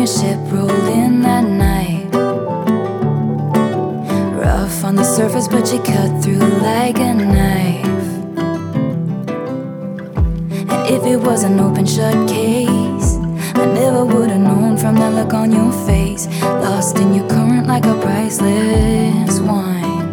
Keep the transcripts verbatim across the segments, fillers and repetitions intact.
your ship rolled in that night. Rough on the surface, but you cut through like a knife. And if it was an open shut case, I never would've known from that look on your face. Lost in your current like a priceless wine.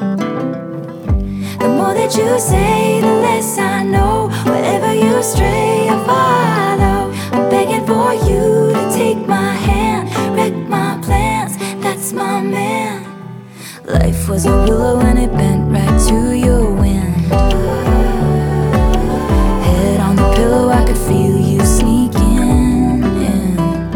The more that you say, the less I know. Wherever you stray, I follow. I'm begging for you to take my hand, wreck my plans, that's my man. Life was a willow and it bent right to your wind. Head on the pillow, I could feel you sneaking in,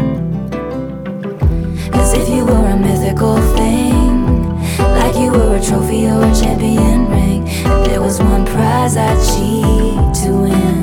as if you were a mythical thing, like you were a trophy or a champion ring. And there was one prize I'd cheat to win.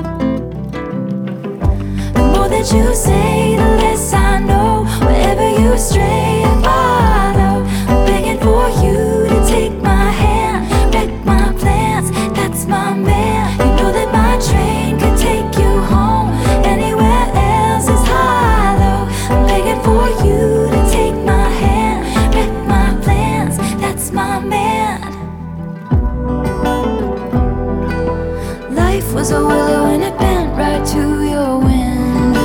The more that you say, the less I know. Wherever you stray, I follow. I'm begging for you to take my hand, wreck my plans, that's my man. You know that my train could take you home. Anywhere else is hollow. I'm begging for you to take my hand, wreck my plans, that's my man. Life was a willow and it bent right to your wind.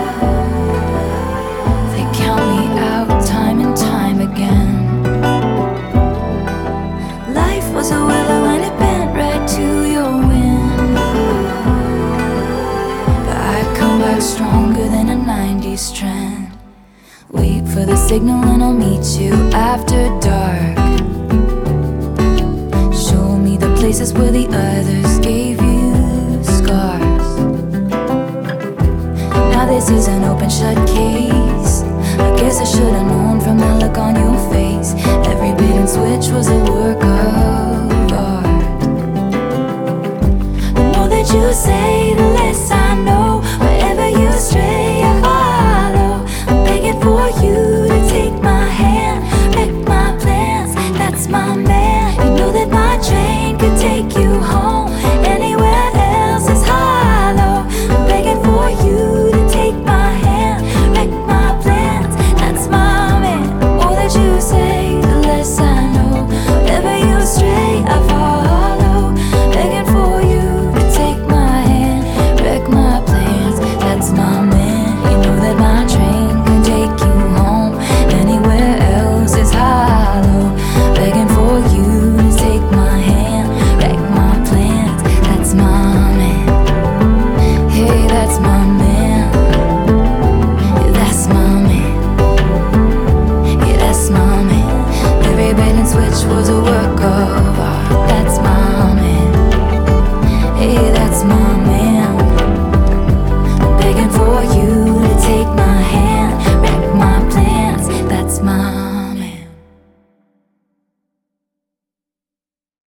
They count me out time and time again. Life was a willow and it bent right to your wind. But I come back stronger than a nineties trend. Wait for the signal and I'll meet you after dark. Show me the places where the others gave you scars. Now this is an open shut case. I guess I should've known from that look on your face. Every bait and switch was a work of art. The more that you say, the less I know. Wherever you stray, I follow. I'm begging for you to take my hand, wreck my plans, that's my man. You know that my train could take you home. Anywhere else is hollow. I'm begging for you to take my hand, wreck my plans, that's my man. The more that you say, the less I know. Wherever you stray, I follow. Begging for you to take my hand, wreck my plans, that's my man. You know that my train can take you home. Anywhere else is hollow. Begging for you to take my hand, wreck my plans, that's my man. Hey, that's my man. Yeah, that's my man. Yeah, that's my man. Every bait and switch was a work of art.